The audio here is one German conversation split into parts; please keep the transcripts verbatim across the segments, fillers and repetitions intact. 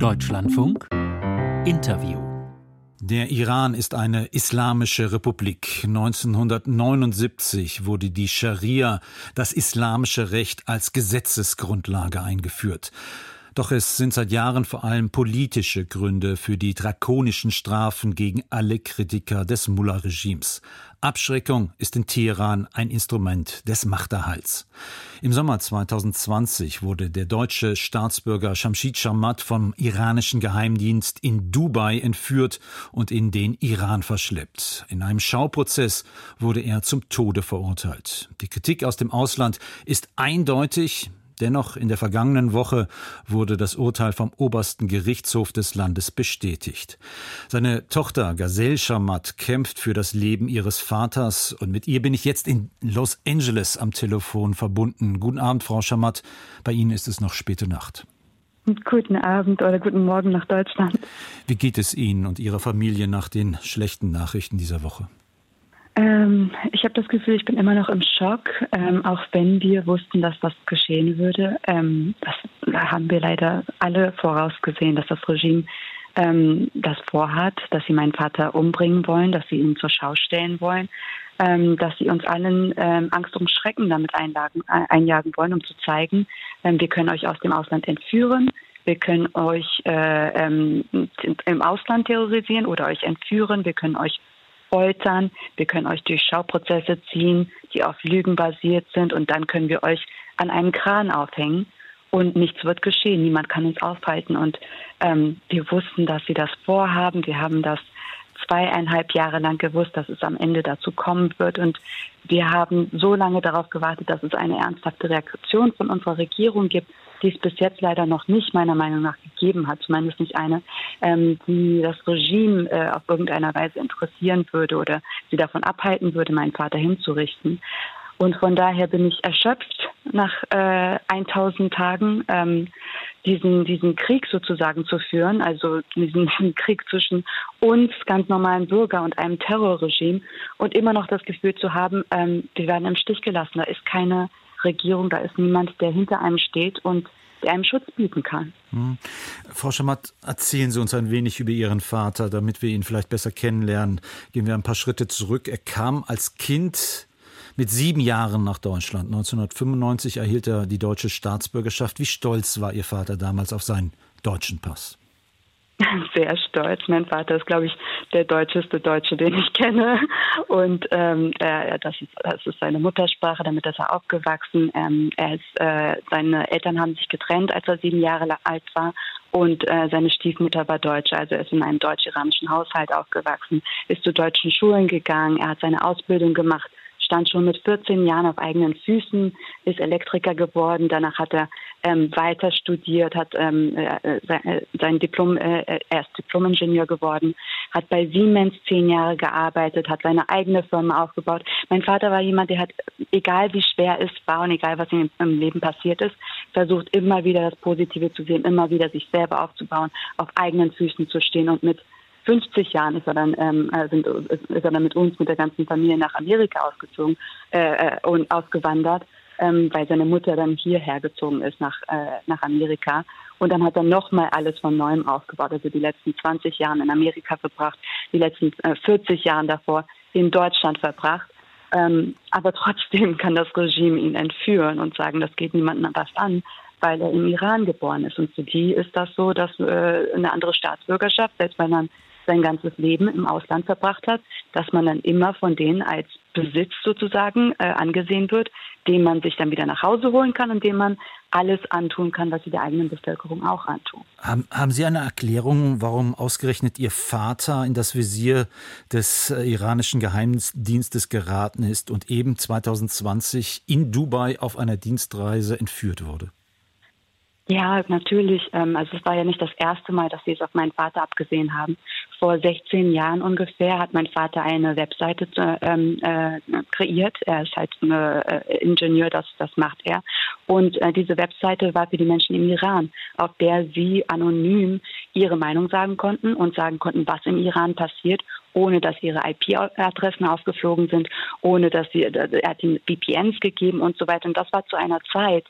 Deutschlandfunk Interview. Der Iran ist eine islamische Republik. neunzehnhundertneunundsiebzig wurde die Scharia, das islamische Recht, als Gesetzesgrundlage eingeführt. Doch es sind seit Jahren vor allem politische Gründe für die drakonischen Strafen gegen alle Kritiker des Mullah-Regimes. Abschreckung ist in Teheran ein Instrument des Machterhalts. Im Sommer zweitausendzwanzig wurde der deutsche Staatsbürger Jamshid Jarmat vom iranischen Geheimdienst in Dubai entführt und in den Iran verschleppt. In einem Schauprozess wurde er zum Tode verurteilt. Die Kritik aus dem Ausland ist eindeutig. Dennoch, in der vergangenen Woche wurde das Urteil vom obersten Gerichtshof des Landes bestätigt. Seine Tochter Gazelle Jarmat kämpft für das Leben ihres Vaters und mit ihr bin ich jetzt in Los Angeles am Telefon verbunden. Guten Abend, Frau Jarmat. Bei Ihnen ist es noch späte Nacht. Guten Abend oder guten Morgen nach Deutschland. Wie geht es Ihnen und Ihrer Familie nach den schlechten Nachrichten dieser Woche? Ähm, ich habe das Gefühl, ich bin immer noch im Schock, ähm, auch wenn wir wussten, dass das geschehen würde. Ähm, das da haben wir leider alle vorausgesehen, dass das Regime ähm, das vorhat, dass sie meinen Vater umbringen wollen, dass sie ihn zur Schau stellen wollen, ähm, dass sie uns allen ähm, Angst und Schrecken damit einlagen, äh, einjagen wollen, um zu zeigen, ähm, wir können euch aus dem Ausland entführen. Wir können euch äh, ähm, im Ausland terrorisieren oder euch entführen. Wir können euch foltern, wir können euch durch Schauprozesse ziehen, die auf Lügen basiert sind, und dann können wir euch an einem Kran aufhängen und nichts wird geschehen, niemand kann uns aufhalten. Und ähm, wir wussten, dass sie das vorhaben, wir haben das zweieinhalb Jahre lang gewusst, dass es am Ende dazu kommen wird, und wir haben so lange darauf gewartet, dass es eine ernsthafte Reaktion von unserer Regierung gibt, die es bis jetzt leider noch nicht, meiner Meinung nach, gegeben hat, zumindest nicht eine, ähm, die das Regime äh, auf irgendeiner Weise interessieren würde oder sie davon abhalten würde, meinen Vater hinzurichten. Und von daher bin ich erschöpft, nach äh, tausend Tagen ähm, diesen, diesen Krieg sozusagen zu führen, also diesen, diesen Krieg zwischen uns, ganz normalen Bürger, und einem Terrorregime, und immer noch das Gefühl zu haben, ähm, wir werden im Stich gelassen. Da ist keine Regierung, da ist niemand, der hinter einem steht und der einem Schutz bieten kann. Hm. Frau Jarmat, erzählen Sie uns ein wenig über Ihren Vater, damit wir ihn vielleicht besser kennenlernen. Gehen wir ein paar Schritte zurück. Er kam als Kind mit sieben Jahren nach Deutschland. neunzehnhundertfünfundneunzig erhielt er die deutsche Staatsbürgerschaft. Wie stolz war Ihr Vater damals auf seinen deutschen Pass? Sehr stolz. Mein Vater ist, glaube ich, der deutscheste Deutsche, den ich kenne. Und ähm, äh, das, ist, das ist seine Muttersprache, damit ist er aufgewachsen. Ähm, er ist, äh, seine Eltern haben sich getrennt, als er sieben Jahre alt war. Und äh, seine Stiefmutter war Deutsche, also er ist in einem deutsch-iranischen Haushalt aufgewachsen, ist zu deutschen Schulen gegangen, er hat seine Ausbildung gemacht, stand schon mit vierzehn Jahren auf eigenen Füßen, ist Elektriker geworden. Danach hat er ähm, weiter studiert, hat ähm, äh, sein, sein Diplom, äh, er ist Diplom-Ingenieur geworden, hat bei Siemens zehn Jahre gearbeitet, hat seine eigene Firma aufgebaut. Mein Vater war jemand, der hat, egal wie schwer es war und egal was ihm im Leben passiert ist, versucht immer wieder das Positive zu sehen, immer wieder sich selber aufzubauen, auf eigenen Füßen zu stehen, und mit fünfzig Jahren ist er dann ähm, sind, ist er dann mit uns, mit der ganzen Familie nach Amerika ausgezogen äh, und ausgewandert, ähm, weil seine Mutter dann hierher gezogen ist nach äh, nach Amerika. Und dann hat er nochmal alles von Neuem aufgebaut, also die letzten zwanzig Jahre in Amerika verbracht, die letzten äh, vierzig Jahre davor in Deutschland verbracht. Ähm, aber trotzdem kann das Regime ihn entführen und sagen, das geht niemandem was an, weil er im Iran geboren ist. Und für die ist das so, dass äh, eine andere Staatsbürgerschaft, selbst wenn man sein ganzes Leben im Ausland verbracht hat, dass man dann immer von denen als Besitz sozusagen äh, angesehen wird, den man sich dann wieder nach Hause holen kann und dem man alles antun kann, was sie der eigenen Bevölkerung auch antun. Haben, haben Sie eine Erklärung, warum ausgerechnet Ihr Vater in das Visier des äh, iranischen Geheimdienstes geraten ist und eben zweitausendzwanzig in Dubai auf einer Dienstreise entführt wurde? Ja, natürlich. Also es war ja nicht das erste Mal, dass sie es auf meinen Vater abgesehen haben. Vor sechzehn Jahren ungefähr hat mein Vater eine Webseite ähm, äh, kreiert. Er ist halt ein äh, Ingenieur, das, das macht er. Und äh, diese Webseite war für die Menschen im Iran, auf der sie anonym ihre Meinung sagen konnten und sagen konnten, was im Iran passiert, ohne dass ihre I P-Adressen aufgeflogen sind, ohne dass sie, er hat ihnen V P Ns gegeben und so weiter. Und das war zu einer Zeit,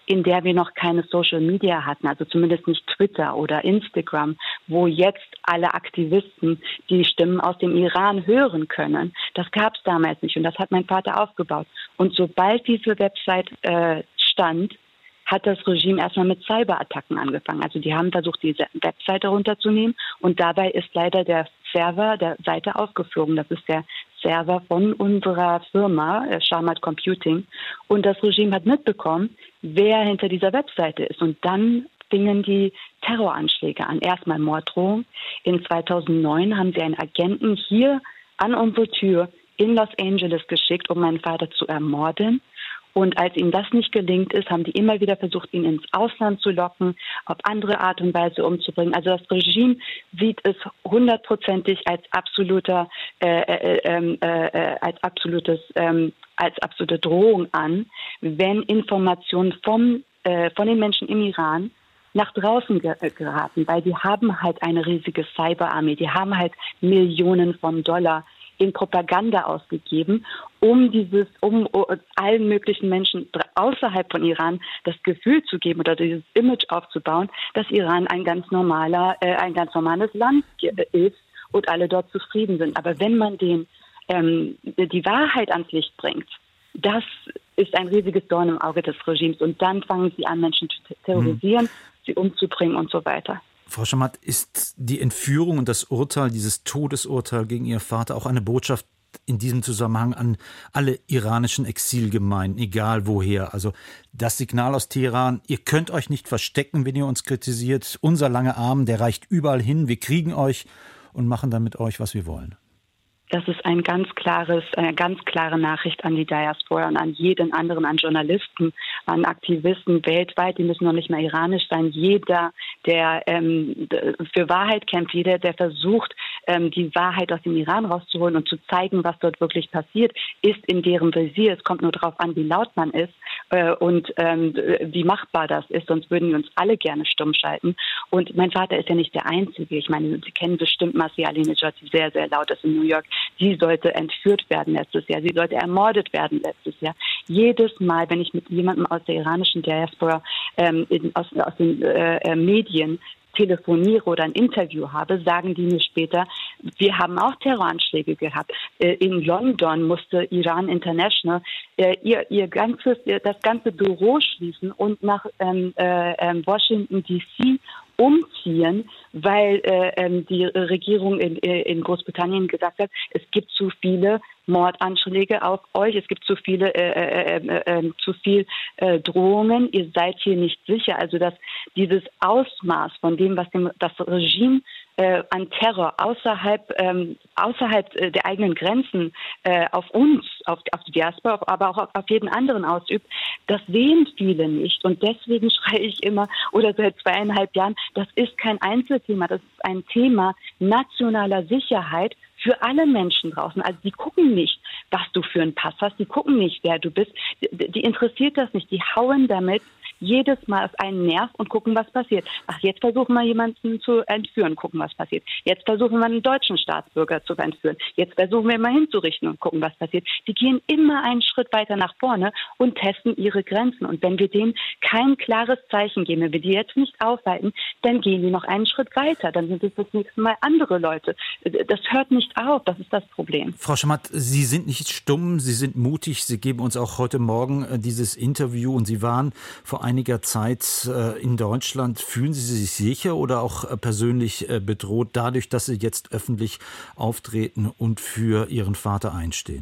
in der wir noch keine Social Media hatten, also zumindest nicht Twitter oder Instagram, wo jetzt alle Aktivisten die Stimmen aus dem Iran hören können. Das gab es damals nicht und das hat mein Vater aufgebaut. Und sobald diese Website äh, stand, hat das Regime erstmal mit Cyberattacken angefangen. Also die haben versucht, diese Webseite runterzunehmen und dabei ist leider der Server der Seite aufgeflogen. Das ist der Server von unserer Firma, Sharmat Computing. Und das Regime hat mitbekommen, wer hinter dieser Webseite ist. Und dann fingen die Terroranschläge an. Erstmal Morddrohung. In zweitausendneun haben sie einen Agenten hier an unsere Tür in Los Angeles geschickt, um meinen Vater zu ermorden. Und als ihnen das nicht gelingt ist, haben die immer wieder versucht, ihn ins Ausland zu locken, auf andere Art und Weise umzubringen. Also das Regime sieht es hundertprozentig als absoluter, äh, äh, äh, als absolutes, äh, als absolute Drohung an, wenn Informationen vom, äh, von den Menschen im Iran nach draußen geraten, weil die haben halt eine riesige Cyberarmee, die haben halt Millionen von Dollar in Propaganda ausgegeben, um dieses, um allen möglichen Menschen außerhalb von Iran das Gefühl zu geben oder dieses Image aufzubauen, dass Iran ein ganz normaler, äh, ein ganz normales Land ist und alle dort zufrieden sind. Aber wenn man den ähm, die Wahrheit ans Licht bringt, das ist ein riesiges Dorn im Auge des Regimes und dann fangen sie an, Menschen zu terrorisieren, mhm. sie umzubringen und so weiter. Frau Sharmat, ist die Entführung und das Urteil, dieses Todesurteil gegen Ihr Vater auch eine Botschaft in diesem Zusammenhang an alle iranischen Exilgemeinden, egal woher? Also das Signal aus Teheran, ihr könnt euch nicht verstecken, wenn ihr uns kritisiert. Unser langer Arm, der reicht überall hin. Wir kriegen euch und machen dann mit euch, was wir wollen. Das ist ein ganz klares, eine ganz klare Nachricht an die Diaspora und an jeden anderen, an Journalisten, an Aktivisten weltweit. Die müssen noch nicht mehr iranisch sein. Jeder, der ähm, für Wahrheit kämpft, jeder, der versucht, ähm, die Wahrheit aus dem Iran rauszuholen und zu zeigen, was dort wirklich passiert, ist in deren Visier. Es kommt nur darauf an, wie laut man ist äh, und ähm, wie machbar das ist. Sonst würden wir uns alle gerne stumm schalten. Und mein Vater ist ja nicht der Einzige. Ich meine, Sie kennen bestimmt Masih Alinejad, die sehr, sehr laut ist in New York. Sie sollte entführt werden letztes Jahr. Sie sollte ermordet werden letztes Jahr. Jedes Mal, wenn ich mit jemandem aus der iranischen Diaspora, ähm, in, aus, aus den äh, Medien telefoniere oder ein Interview habe, sagen die mir später, wir haben auch Terroranschläge gehabt. Äh, in London musste Iran International äh, ihr, ihr ganzes, ihr, das ganze Büro schließen und nach ähm, äh, Washington D C umziehen, weil äh, die Regierung in, in Großbritannien gesagt hat, es gibt zu viele Mordanschläge auf euch, es gibt zu viele, äh, äh, äh, zu viel äh, Drohungen, ihr seid hier nicht sicher. Also dass dieses Ausmaß von dem, was dem, das Regime äh, an Terror außerhalb, ähm, außerhalb äh, der eigenen Grenzen äh, auf uns, auf, auf die Diaspora, aber auch auf, auf jeden anderen ausübt, das sehen viele nicht. Und deswegen schreie ich immer, oder seit zweieinhalb Jahren, das ist kein Einzelthema, das ist ein Thema nationaler Sicherheit für alle Menschen draußen. Also die gucken nicht, was du für einen Pass hast, die gucken nicht, wer du bist. Die, die interessiert das nicht. Die hauen damit jedes Mal auf einen Nerv und gucken, was passiert. Ach, jetzt versuchen wir jemanden zu entführen, gucken, was passiert. Jetzt versuchen wir einen deutschen Staatsbürger zu entführen. Jetzt versuchen wir mal hinzurichten und gucken, was passiert. Die gehen immer einen Schritt weiter nach vorne und testen ihre Grenzen. Und wenn wir denen kein klares Zeichen geben, wenn wir die jetzt nicht aufhalten, dann gehen die noch einen Schritt weiter. Dann sind es das nächste Mal andere Leute. Das hört nicht auf. Das ist das Problem. Frau Sharmat, Sie sind nicht stumm, Sie sind mutig. Sie geben uns auch heute Morgen dieses Interview und Sie waren vor einiger Zeit in Deutschland. Fühlen Sie sich sicher oder auch persönlich bedroht dadurch, dass Sie jetzt öffentlich auftreten und für Ihren Vater einstehen?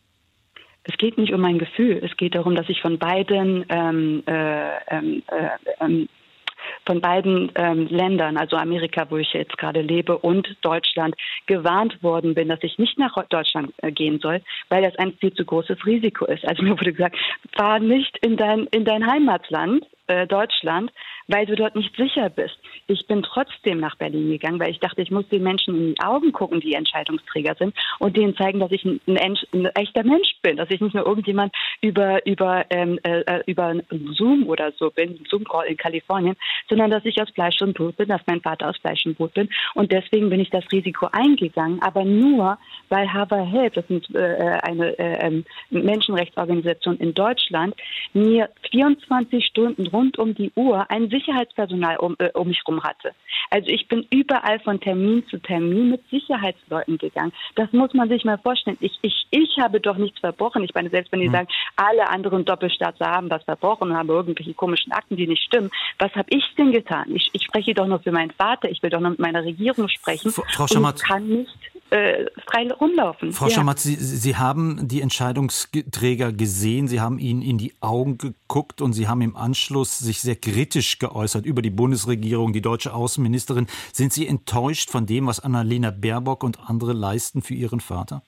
Es geht nicht um mein Gefühl. Es geht darum, dass ich von beiden ähm, äh, äh, äh, von beiden ähm, Ländern, also Amerika, wo ich jetzt gerade lebe, und Deutschland, gewarnt worden bin, dass ich nicht nach Deutschland äh, gehen soll, weil das ein viel zu großes Risiko ist. Also mir wurde gesagt, fahr nicht in dein, in dein Heimatland, äh, Deutschland, weil du dort nicht sicher bist. Ich bin trotzdem nach Berlin gegangen, weil ich dachte, ich muss den Menschen in die Augen gucken, die Entscheidungsträger sind, und denen zeigen, dass ich ein, ein, ein echter Mensch bin, dass ich nicht nur irgendjemand über über ähm, äh, über Zoom oder so bin, Zoom-Call in Kalifornien, sondern dass ich aus Fleisch und Blut bin, dass mein Vater aus Fleisch und Blut bin. Und deswegen bin ich das Risiko eingegangen, aber nur, weil Hava Help, das ist äh, eine äh, Menschenrechtsorganisation in Deutschland, mir vierundzwanzig Stunden rund um die Uhr ein Sicherheitspersonal um, äh, um mich rum hatte. Also ich bin überall von Termin zu Termin mit Sicherheitsleuten gegangen. Das muss man sich mal vorstellen. Ich, ich, ich habe doch nichts verbrochen. Ich meine, selbst wenn die hm. sagen, alle anderen Doppelstaatler haben was verbrochen und haben irgendwelche komischen Akten, die nicht stimmen. Was habe ich denn getan? Ich, ich spreche doch nur für meinen Vater. Ich will doch nur mit meiner Regierung sprechen. Frau Schammat, und kann nicht äh, frei rumlaufen. Frau ja. Schammat, Sie, Sie haben die Entscheidungsträger gesehen, Sie haben ihnen in die Augen geguckt und Sie haben im Anschluss sich sehr kritisch geäußert über die Bundesregierung, die deutsche Außenministerin. Sind Sie enttäuscht von dem, was Annalena Baerbock und andere leisten für Ihren Vater?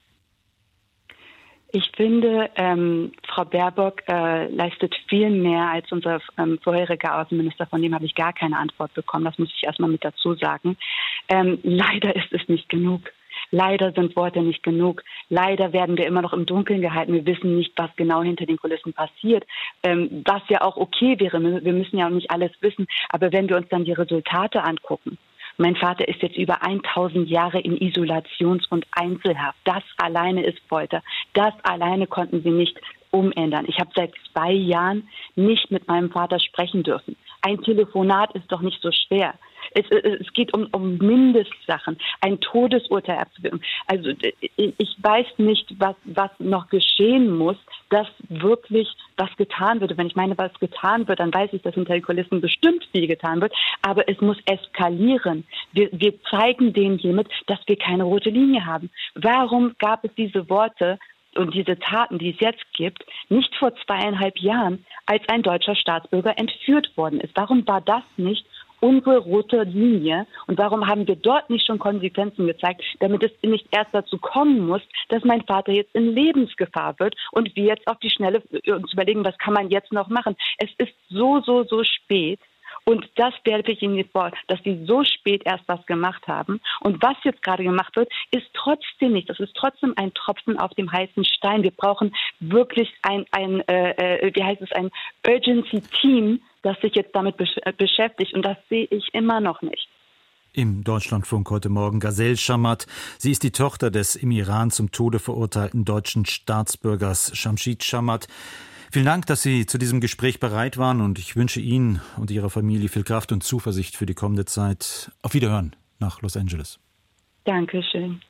Ich finde, ähm, Frau Baerbock äh, leistet viel mehr als unser ähm, vorheriger Außenminister, von dem habe ich gar keine Antwort bekommen. Das muss ich erstmal mit dazu sagen. Ähm, leider ist es nicht genug. Leider sind Worte nicht genug. Leider werden wir immer noch im Dunkeln gehalten. Wir wissen nicht, was genau hinter den Kulissen passiert, ähm, was ja auch okay wäre. Wir müssen ja auch nicht alles wissen. Aber wenn wir uns dann die Resultate angucken, mein Vater ist jetzt über tausend Jahre in Isolations- und Einzelhaft. Das alleine ist Folter. Das alleine konnten sie nicht umändern. Ich habe seit zwei Jahren nicht mit meinem Vater sprechen dürfen. Ein Telefonat ist doch nicht so schwer. Es, es geht um, um Mindestsachen, ein Todesurteil abzuwirken. Also ich weiß nicht, was, was noch geschehen muss, dass wirklich was getan wird. Und wenn ich meine, was getan wird, dann weiß ich, dass hinter den Kulissen bestimmt viel getan wird. Aber es muss eskalieren. Wir, wir zeigen denen hiermit, dass wir keine rote Linie haben. Warum gab es diese Worte und diese Taten, die es jetzt gibt, nicht vor zweieinhalb Jahren, als ein deutscher Staatsbürger entführt worden ist? Warum war das nicht unsere rote Linie? Und warum haben wir dort nicht schon Konsequenzen gezeigt, damit es nicht erst dazu kommen muss, dass mein Vater jetzt in Lebensgefahr wird und wir jetzt auf die Schnelle uns überlegen, was kann man jetzt noch machen? Es ist so, so, so spät. Und das werfe ich Ihnen vor, dass Sie so spät erst was gemacht haben. Und was jetzt gerade gemacht wird, ist trotzdem nicht. Das ist trotzdem ein Tropfen auf dem heißen Stein. Wir brauchen wirklich ein, ein äh, wie heißt es, ein Urgency-Team, das sich jetzt damit besch- beschäftigt. Und das sehe ich immer noch nicht. Im Deutschlandfunk heute Morgen Gazel Schammat. Sie ist die Tochter des im Iran zum Tode verurteilten deutschen Staatsbürgers Shamshid Schammat. Vielen Dank, dass Sie zu diesem Gespräch bereit waren, und ich wünsche Ihnen und Ihrer Familie viel Kraft und Zuversicht für die kommende Zeit. Auf Wiederhören nach Los Angeles. Dankeschön.